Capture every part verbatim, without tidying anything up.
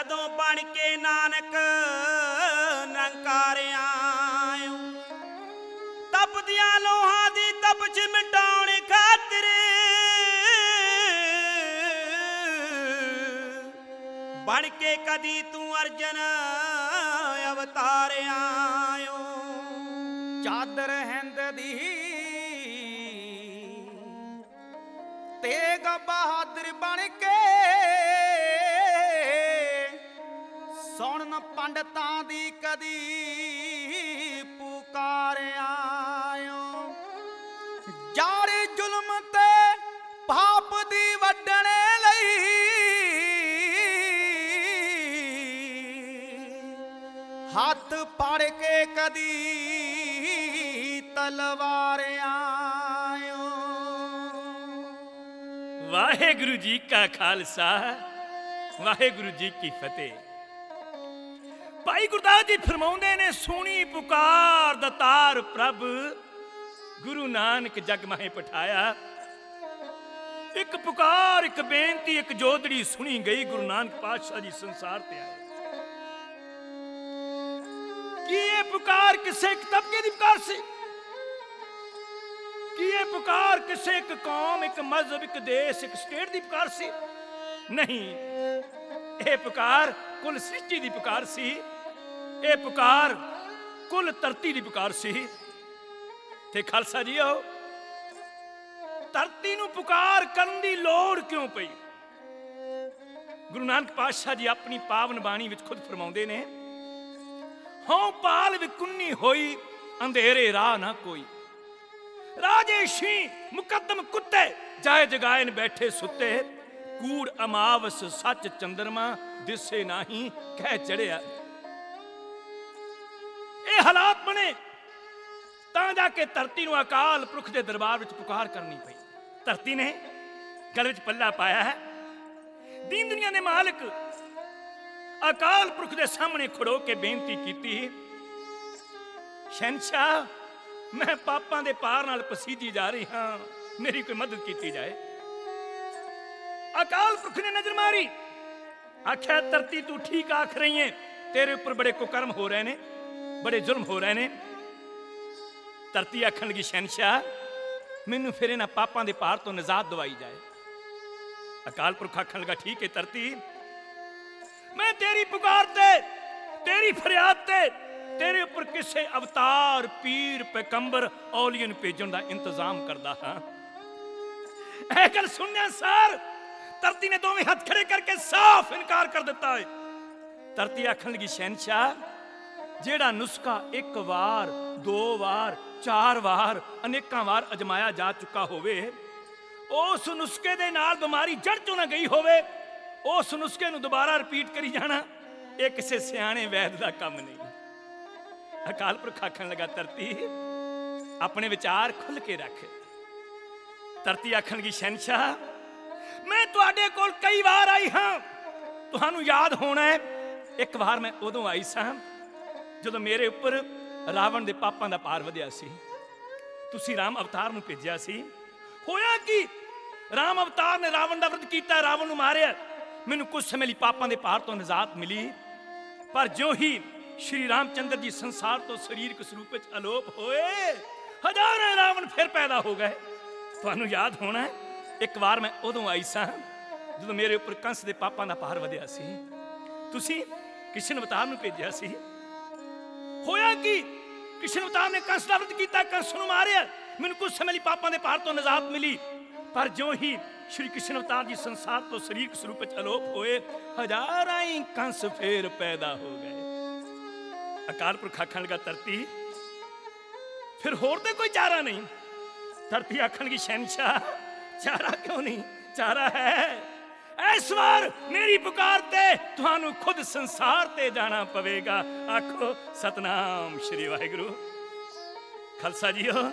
जदों बन के नानक निरंकारिया तपदियां लोहां दी तपच मिटाउण खातिर बन के कदी तू अर्जन अवतारिया चादर हिंद दी तेग बहादुर बन के सुन पंडितां दी कदी पुकारिया जारे जुल्म ते पाप दी वड्डणे लई हथ फड़ के कदी तलवारिया वाहेगुरु जी का खालसा वाहेगुरु जी की फतेह। भाई गुरदास जी फरमाउंदे ने सुनी पुकार दतार प्रभ गुरु नानक जग माहे पठाया। एक पुकार एक बेनती एक जोदड़ी सुनी गई गुरु नानक पातशाह जी संसार ते आए। कि ये पुकार किसे एक तबके दी पुकार सी कि ये पुकार किसे एक कौम एक मजहब एक देश एक स्टेट दी पुकार सी नहीं। ये पुकार कुल सृष्टि दी पुकार सी। ये पुकार कुल धरती दी पुकार सी। ते खालसा जी आओ धरती नूं पुकार करन दी लोड़ क्यों पई? गुरु नानक पातशाह जी अपनी पावन बाणी विच खुद फरमाउंदे ने हों पाल विकुन्नी होई अंधेरे राह ना कोई राजे शी मुकद्दम कुत्ते जाए जगाए न बैठे सुते कूड़ अमावस सच चंद्रमा दिसे नाही कह चढ़िया। ये हालात बने तां जाके धरती नूं अकाल पुरख दे दरबार विच पुकार करनी पई। धरती ने गल विच पल्ला पाया है। दीन दुनिया दे मालिक अकाल पुरख दे सामने खड़ो के बेनती कीती शहनशाह मैं पापां दे पार नाल पसीजी जा रही हां मेरी कोई मदद की जाए। अकाल पुरख ने नजर मारी आख्या धरती तू ठीक आख रही है तेरे ऊपर बड़े कुकर्म हो रहे ने बड़े जुल्म हो रहे ने। धरती आखन लगी शहनशाह मैनू फिर इन्हां पापां दे पार तो निजात दवाई जाए। अकाल पुरख आखन लगा ठीक है धरती मैं तेरी पुकार ते तेरी फरियाद ते तेरे ऊपर किसे अवतार पीर पैगंबर औलियन भेजन का इंतजाम करदा हां। ऐ गल सुनने सार धरती ने दोवें हाथ खड़े करके साफ इनकार कर दिता है। धरती आखन लगी शहनशाह जेड़ा नुस्खा एक वार दो वार चार वार अनेकां वार अजमाया जा चुका होवे उस नुस्खे दे नाल बीमारी जड़ चों ना गई होवे उस नुस्खे नूं दोबारा रिपीट करी जाना ये किसी सियाणे वैद का काम नहीं। अकाल पुरख आखन लगा धरती अपने विचार खुल के रख। धरती आखन लगी शहनशाह मैं तुहाडे कोल कई बार आई हाँ तुहानूं याद होना है एक बार मैं उदों आई सां जदों मेरे उपर रावण दे पापां दा पार वधिया सी तुसीं राम अवतार नूं भेजिया सी। होया कि राम अवतार ने रावण दा विरोध कीता रावण नूं मारिया मैनूं कुछ समय लई पापां दे पार तो निजात मिली। पर जो ही श्री रामचंद्र जी संसार तो शरीरक स्वरूप विच अलोप होए हजारों रावण फिर पैदा हो गए। तुहानूं याद होना है एक बार मैं उदों आई सां जदों मेरे उपर कंस दे पापां दा पार वधिया सी तुसीं कृष्ण अवतार नूं भेजिया सी। होया कि कृष्ण अवतार ने कंस दा विरोध कीता कंस नूं मारिया मैनूं कुछ समय लई पापां दे पार तो निजात मिली। पर जो ही श्री कृष्ण अवतार जी संसार तो शरीर स्वरूप विच अलोप होए हजारां ही कंस फिर पैदा हो गए। अकाल पुरख आखन लगा धरती फिर होर ते कोई चारा नहीं। धरती आखन लगी शहनशाह चारा क्यों नहीं चारा है इस बार मेरी पुकार ते तुहानू खुद संसार ते जाना पवेगा। आखो सतनाम श्री वाहिगुरु। खालसा जीओ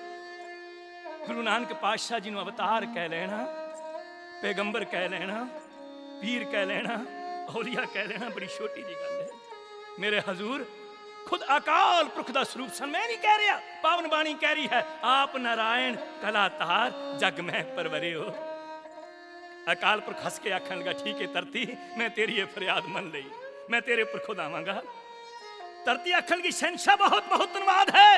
गुरु नानक पातशाह जी नूं अवतार कह लेना पैगंबर कह लेना पीर कह लेना औलिया कह लेना बड़ी छोटी जी गल है। मेरे हजूर खुद अकाल पुरख दा स्वरूप सन। मैं नहीं कह रहा पावन बाणी कह रही है आप नारायण कलातार जग में परवरे हो। ਅਕਾਲ ਪੁਰਖ ਹੱਸ ਕੇ ਆਖਣ ਲੱਗਾ, ਠੀਕ ਹੈ ਧਰਤੀ, ਮੈਂ ਤੇਰੀ ਇਹ ਫਰਿਆਦ ਮੰਨ ਲਈ, ਮੈਂ ਤੇਰੇ ਉੱਪਰ ਖੁਦ ਆਵਾਂਗਾ। ਧਰਤੀ ਆਖਣ ਲੱਗੀ, ਸ਼ਹਿਨशाह ਬਹੁਤ ਬਹੁਤ ਧੰਨਵਾਦ ਹੈ।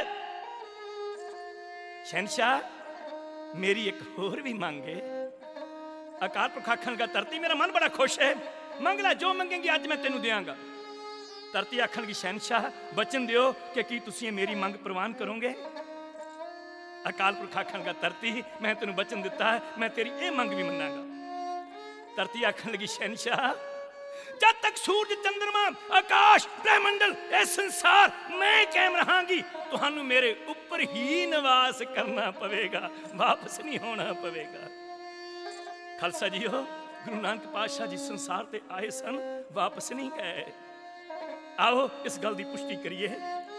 ਸ਼ਹਿਨशाह ਮੇਰੀ ਇੱਕ ਹੋਰ ਵੀ ਮੰਗ ਹੈ। ਅਕਾਲ ਪੁਰਖ ਆਖਣ ਲੱਗਾ, ਧਰਤੀ ਮੇਰਾ ਮਨ ਬੜਾ ਖੁਸ਼ ਹੈ, ਮੰਗ ਲੈ ਜੋ ਮੰਗेंगी ਅੱਜ ਮੈਂ ਤੈਨੂੰ ਦਿਆਂਗਾ। ਧਰਤੀ ਆਖਣ ਲੱਗੀ, ਸ਼ਹਿਨशाह ਬਚਨ ਦਿਓ ਕਿ ਕੀ ਤੁਸੀਂ ਮੇਰੀ ਮੰਗ ਪ੍ਰਵਾਨ ਕਰੋਗੇ। ਅਕਾਲ ਪੁਰਖ ਆਖਣ ਲੱਗਾ, ਧਰਤੀ ਮੈਂ ਤੈਨੂੰ ਬਚਨ ਦਿੱਤਾ ਹੈ, ਮੈਂ ਤੇਰੀ ਇਹ ਮੰਗ ਵੀ ਮੰਨਾਂਗਾ। ਧਰਤੀ ਆਖਣ ਲੱਗੀ, ਸ਼ਹਿਨशाह ਜਦ ਤੱਕ ਸੂਰਜ ਚੰਦਰਮਾ ਆਕਾਸ਼ ਬ੍ਰਹਿਮੰਡਲ ਇਹ ਸੰਸਾਰ ਮੈਂ ਕਾਇਮ ਰਹਾਂਗੀ, ਤੁਹਾਨੂੰ ਮੇਰੇ ਉੱਪਰ ਹੀ ਨਿਵਾਸ ਕਰਨਾ ਪਵੇਗਾ, ਵਾਪਸ ਨਹੀਂ ਹੋਣਾ ਪਵੇਗਾ। ਖਾਲਸਾ ਜੀਓ, ਗੁਰੂ ਨਾਨਕ ਪਾਤਸ਼ਾਹ ਜੀ ਸੰਸਾਰ ਤੇ ਆਏ ਸਨ, ਵਾਪਸ ਨਹੀਂ ਗਏ। ਆਓ ਇਸ ਗੱਲ ਦੀ ਪੁਸ਼ਟੀ ਕਰੀਏ।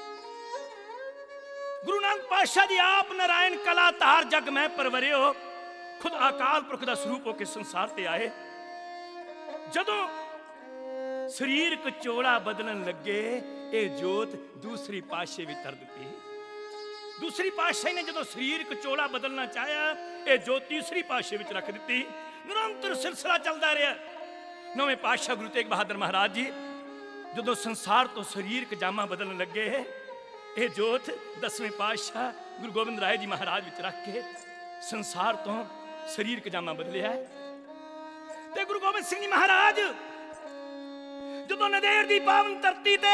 ਗੁਰੂ ਨਾਨਕ ਪਾਤਸ਼ਾਹ ਜੀ ਆਪ ਨਾਰਾਇਣ ਕਲਾ ਧਾਰ ਜਗ ਮੈਂ ਪਰਵਰਿਓ, ਖੁਦ ਅਕਾਲ ਪੁਰਖ ਦਾ ਸਰੂਪ ਹੋ ਕੇ ਸੰਸਾਰ ਤੇ ਆਏ। ਜਦੋਂ ਸਰੀਰਕ ਚੋਲਾ ਬਦਲਣ ਲੱਗੇ, ਇਹ ਜੋਤ ਦੂਸਰੀ ਪਾਤਸ਼ਾਹੀ ਵਿੱਚ ਤਰ ਦਿੱਤੀ। ਦੂਸਰੀ ਪਾਤਸ਼ਾਹੀ ਨੇ ਜਦੋਂ ਸਰੀਰਕ ਚੋਲਾ ਬਦਲਣਾ ਚਾਹਿਆ, ਇਹ ਜੋਤ ਤੀਸਰੀ ਪਾਤਸ਼ਾਹੀ ਵਿੱਚ ਰੱਖ ਦਿੱਤੀ। ਨਿਰੰਤਰ ਸਿਲਸਿਲਾ ਚੱਲਦਾ ਰਿਹਾ। ਨੌਵੇਂ ਪਾਤਸ਼ਾਹ ਗੁਰੂ ਤੇਗ ਬਹਾਦਰ ਮਹਾਰਾਜ ਜੀ ਜਦੋਂ ਸੰਸਾਰ ਤੋਂ ਸਰੀਰਕ ਜਾਮਾ ਬਦਲਣ ਲੱਗੇ, ਇਹ ਜੋਤ ਦਸਵੇਂ ਪਾਤਸ਼ਾਹ ਗੁਰੂ ਗੋਬਿੰਦ ਰਾਏ ਜੀ ਮਹਾਰਾਜ ਵਿੱਚ ਰੱਖ ਕੇ ਸੰਸਾਰ ਤੋਂ ਸਰੀਰਕ ਜਾਮਾ ਬਦਲਿਆ। ਤੇ ਗੁਰੂ ਗੋਬਿੰਦ ਸਿੰਘ ਜੀ ਮਹਾਰਾਜ ਜਦੋਂ ਨੰਦੇੜ ਦੀ ਪਾਵਨ ਧਰਤੀ ਤੇ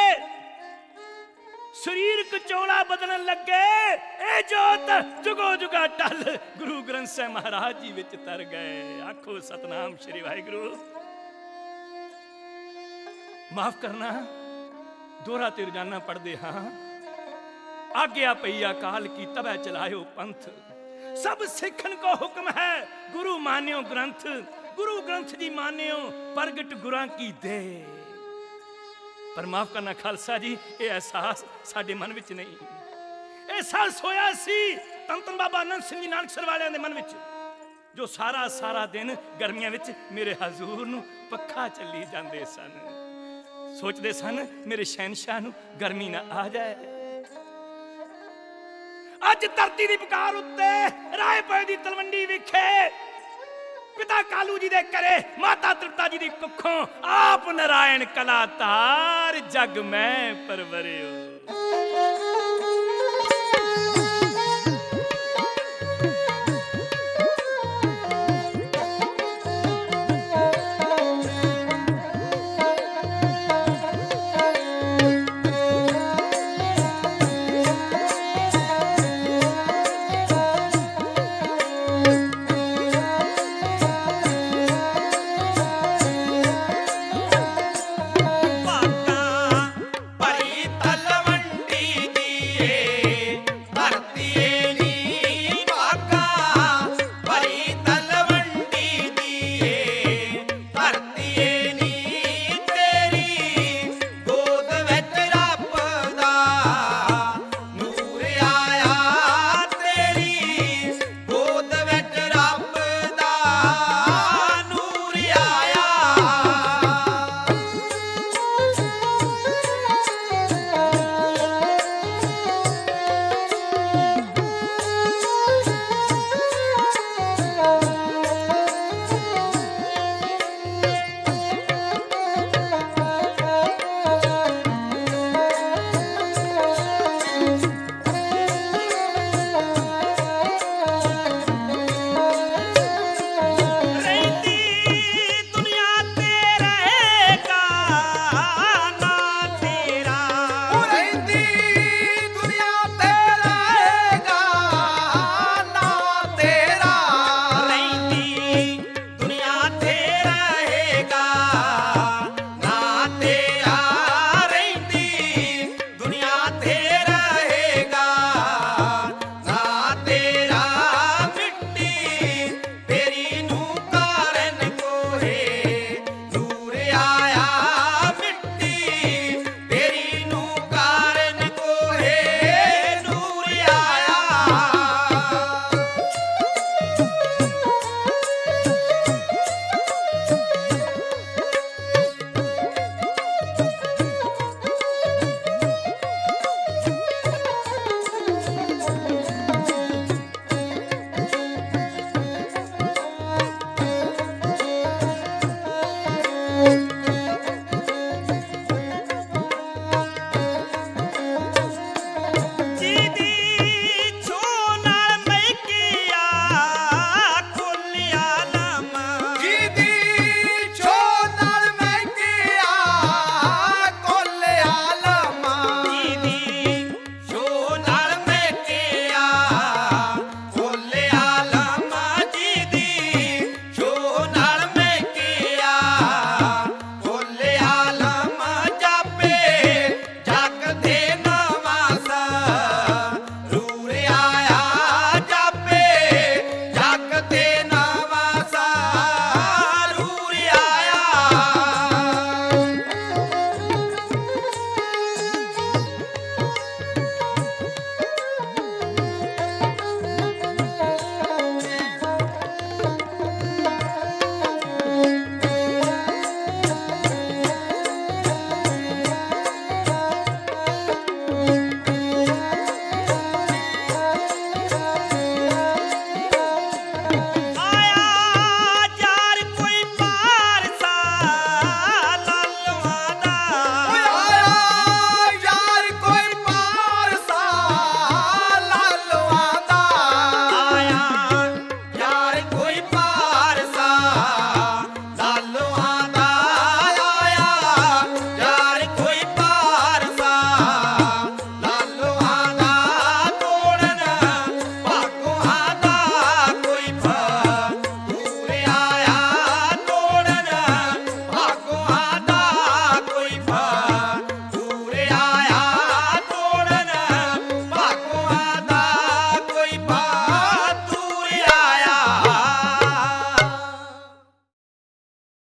ਸਰੀਰਕ ਚੋਲਾ ਬਦਲਣ ਲੱਗੇ, ਇਹ ਜੋਤ ਜੁਗੋ ਜੁਗਾ ਟਲ ਗੁਰੂ ਗ੍ਰੰਥ ਸਾਹਿਬ ਮਹਾਰਾਜ ਜੀ ਵਿੱਚ ਤਰ ਗਏ। ਆਖੋ ਸਤਨਾਮ ਸ਼੍ਰੀ ਵਾਹਿਗੁਰੂ। ਮਾਫ ਕਰਨਾ, ਦੋਹਰਾ ਤੇ ਰੋਜ਼ਾਨਾ ਪੜ੍ਹਦੇ ਹਾਂ। ਆਗਿਆ ਪਈ ਅਕਾਲ ਕੀ ਤਬੈ ਚਲਾਇਓ ਪੰਥ, ਸਭ ਸਿੱਖਣ ਕੋ ਹੁਕਮ ਹੈ ਗੁਰੂ ਮਾਨਿਓ ਗ੍ਰੰਥ। ਗੁਰੂ ਗ੍ਰੰਥ ਜੀ ਮਾਨਿਓ ਪ੍ਰਗਟ ਗੁਰਾਂ ਕੀ ਦੇ। ਪਰ ਮਾਫ ਕਰਨਾ ਖਾਲਸਾ ਜੀ, ਇਹ ਅਹਿਸਾਸ ਸਾਡੇ ਮਨ ਵਿੱਚ ਨਹੀਂ। ਅਹਿਸਾਸ ਹੋਇਆ ਸੀ ਧੰਨ ਧੰਨ ਬਾਬਾ ਆਨੰਦ ਸਿੰਘ ਜੀ ਨਾਨਕਸਰ ਵਾਲਿਆਂ ਦੇ ਮਨ ਵਿੱਚ, ਜੋ ਸਾਰਾ ਸਾਰਾ ਦਿਨ ਗਰਮੀਆਂ ਵਿੱਚ ਮੇਰੇ ਹਜ਼ੂਰ ਨੂੰ ਪੱਖਾ ਚੱਲੀ ਜਾਂਦੇ ਸਨ। ਸੋਚਦੇ ਸਨ ਮੇਰੇ ਸ਼ਹਿਨशाह ਨੂੰ ਗਰਮੀ ਨਾ ਆ ਜਾਏ। ਅੱਜ ਧਰਤੀ ਦੀ ਪੁਕਾਰ ਉੱਤੇ ਰਾਏ ਪਏ ਦੀ ਤਲਵੰਡੀ ਵਿਖੇ ਪਿਤਾ ਕਾਲੂ ਜੀ ਦੇ ਘਰੇ ਮਾਤਾ ਤ੍ਰਿਪਤਾ ਜੀ ਦੀ ਕੁੱਖੋਂ ਆਪ ਨਾਰਾਇਣ ਕਲਾ ਧਾਰ ਜਗ ਮੈਂ ਪਰਵਰਿਓ।